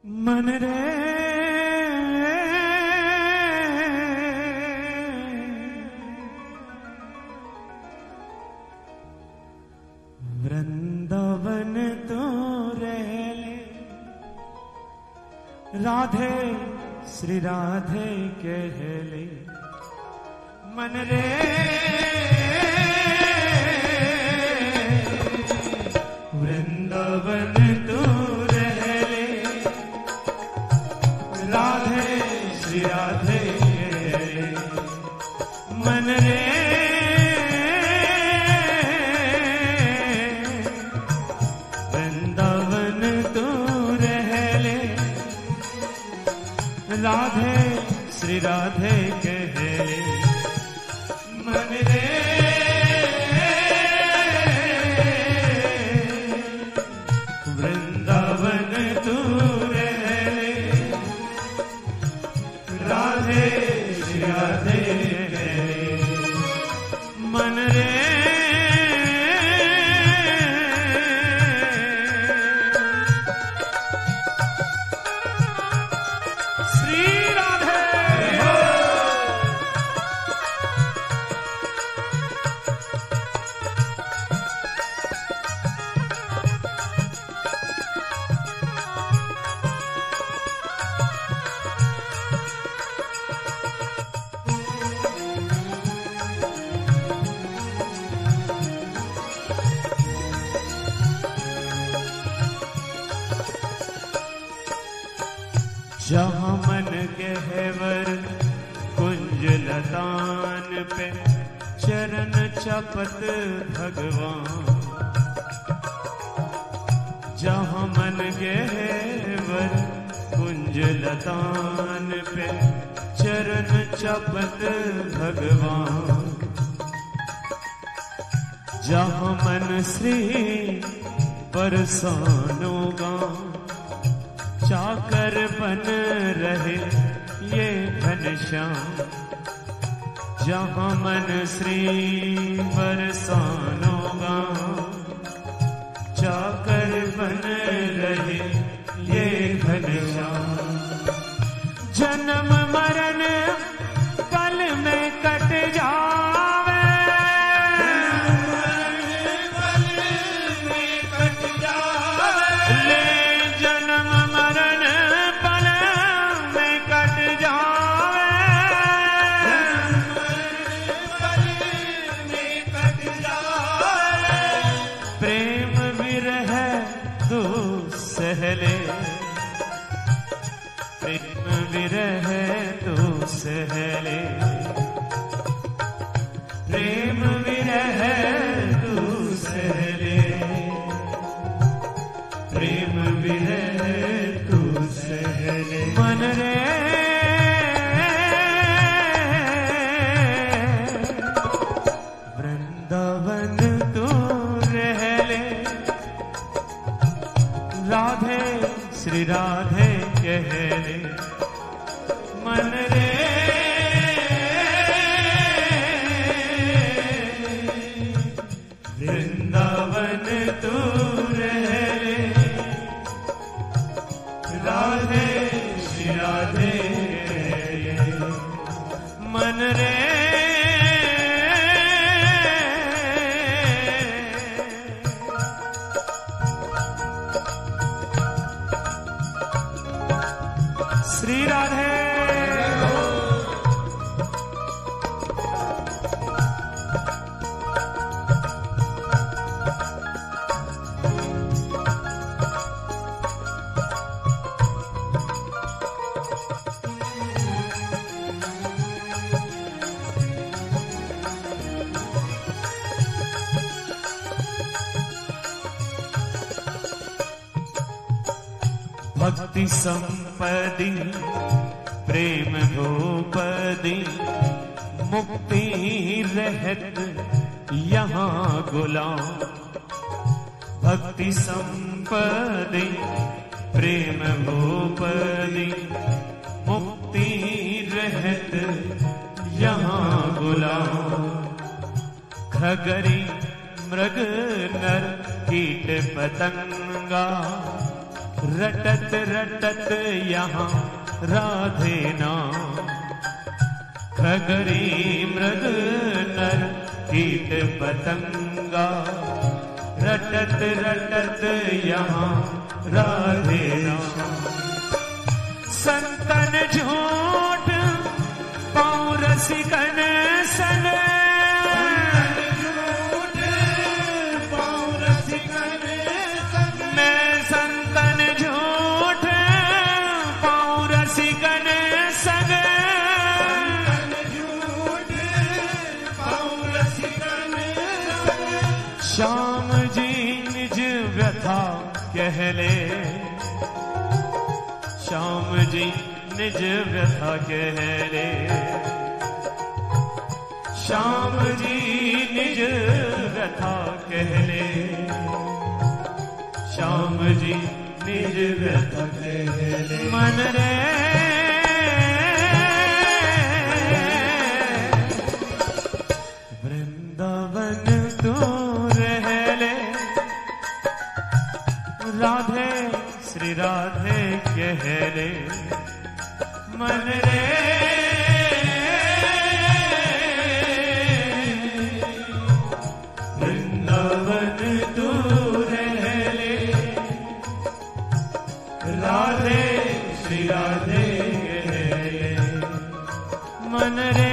मन रे वृंदावन तो रहले राधे श्री राधे कहले मन रे वृंदावन तो रहले राधे श्री राधे कहले मन रे राधे श्री राधे कहले मन रे वृंदावन तू रहले राधे श्री राधे कहले मन रे जहाँ मन गहवर कुंज लतान पे चरण चपत भगवान जहाँ मन गहवर कुंज लतान पे चरण चपत भगवान जहाँ मन श्री बरसानो गाँव चाकर बन रहे ये घनश्याम जहाँ मन श्री बरसानो गाँव चाकर बन रहे ये घनश्याम जन्म मरण पल में कट जावे पल में कट जावे ले जन्म सहले प्रेम विरह तो सहले प्रेम विरह तो सहले प्रेम विरह तो सहले मन रे वृंदावन तो रहले राधे श्री राधे कहले मन रे वृंदावन तू रहले राधे श्री राधे कहले मन रे श्री राधे भक्ति संपदि प्रेम भूपदि मुक्ति रहत यहाँ गुलाम भक्ति संपदि प्रेम भूपदि मुक्ति रहत यहाँ गुलाम खगरी मृग नर कीट पतंगा रटत रटत यहाँ राधे नाम, खगरी मृग नर कीट पतंगा, रटत रटत यहाँ राधे नाम। संतन झूठ पौरसिकन सन, मैं संतन झूठ पौरसिकन सन, श्याम जी निज व्यथा कह ले, श्याम जी निज व्यथा कह ले, श्याम जी निज व्यथा कह ले, श्याम जी निज व्यथा कह ले। मन रे वृंदावन तू रह ले, राधे श्री राधे कह ले। मन रे वृंदावन तू रह ले, राधे श्री राधे कह ले। मन रे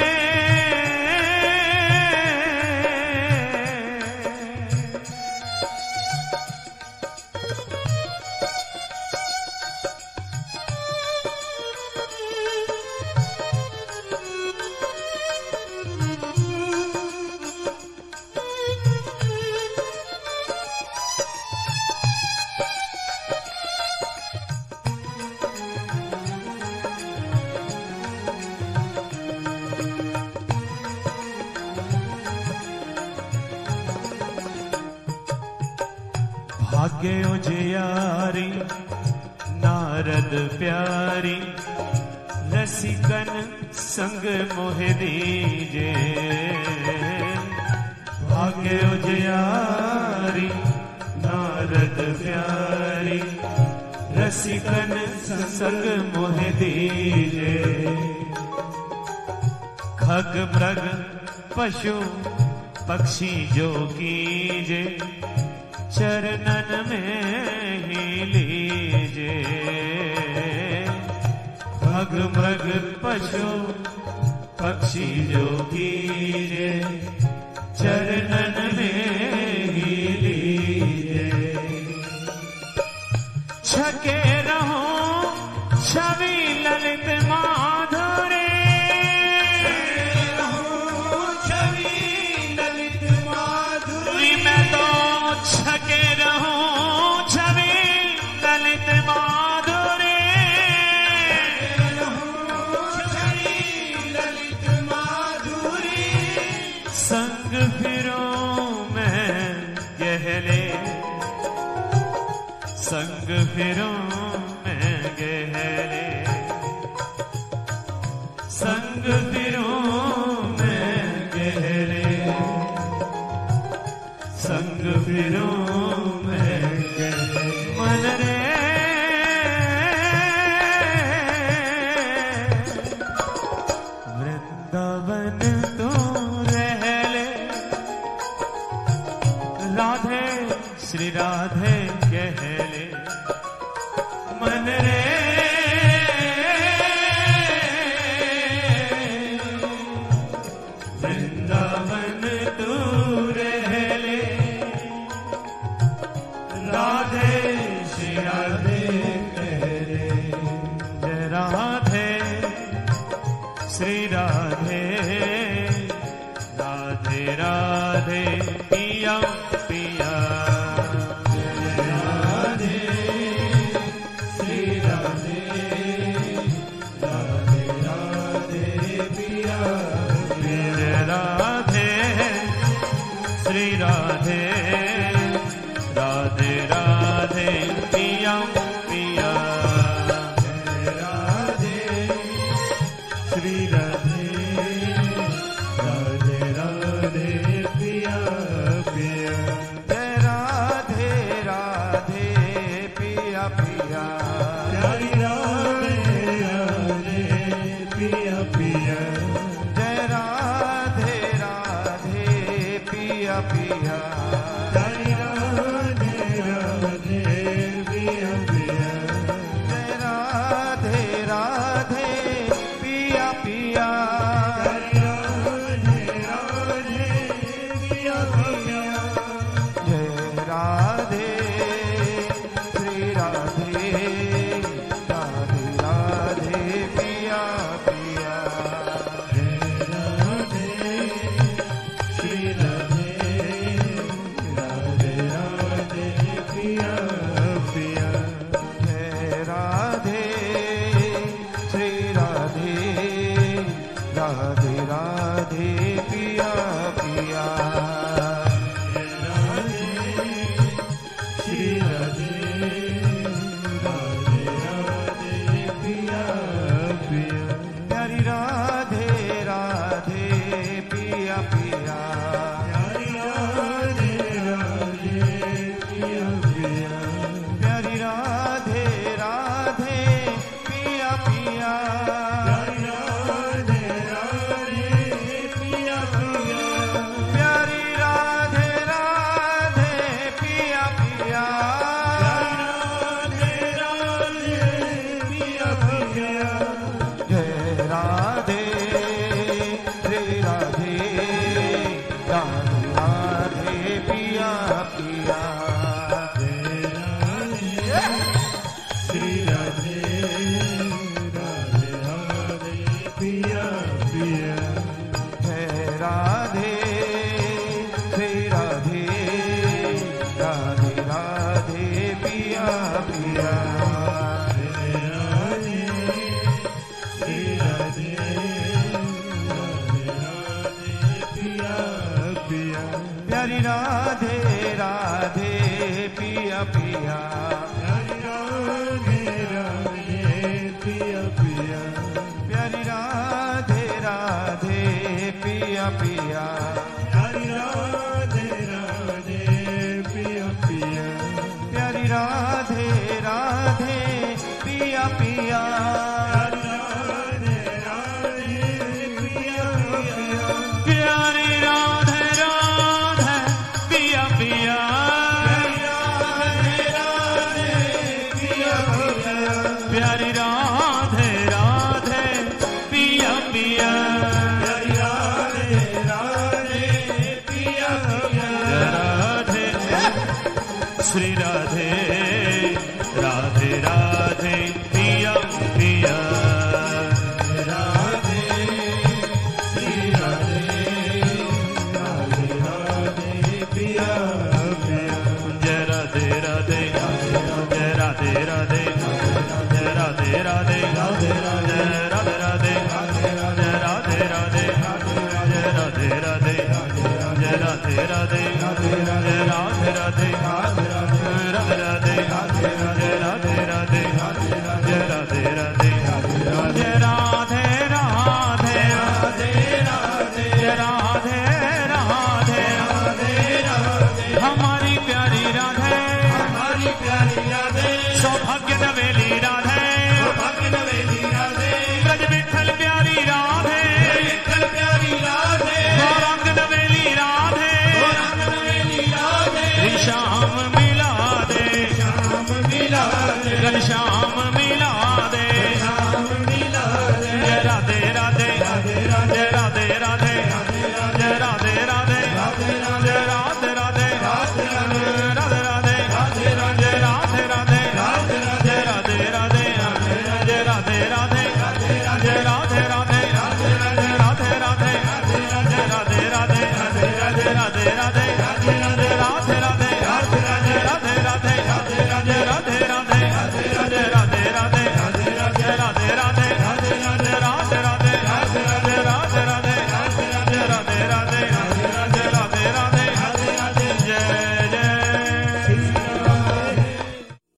भाग्य उजियारी नारद प्यारी, रसिकन संग मोह दीजे। भाग्य उजियारी नारद प्यारी, रसिकन संग मोह दीजे। खग मृग पशु पक्षी जो कीजे, चरणन में ही लीजे। खग मृग पशु पक्षी जो कीजे, चरणन में ही लीजे। छके रहो छवि ललित माधुरी, मैं तो छके रहूं छवि ललित माधुरी। संग फिरूं मैं गहले, संग फिरूं मैं गहले, संग फिरूं मैं गहले, संग फिरूं मैं गहले। मन रे वृंदावन तू रह ले, राधे श्री राधे कह ले। पिया प्यारी राधे राधे पिया पिया प्यारी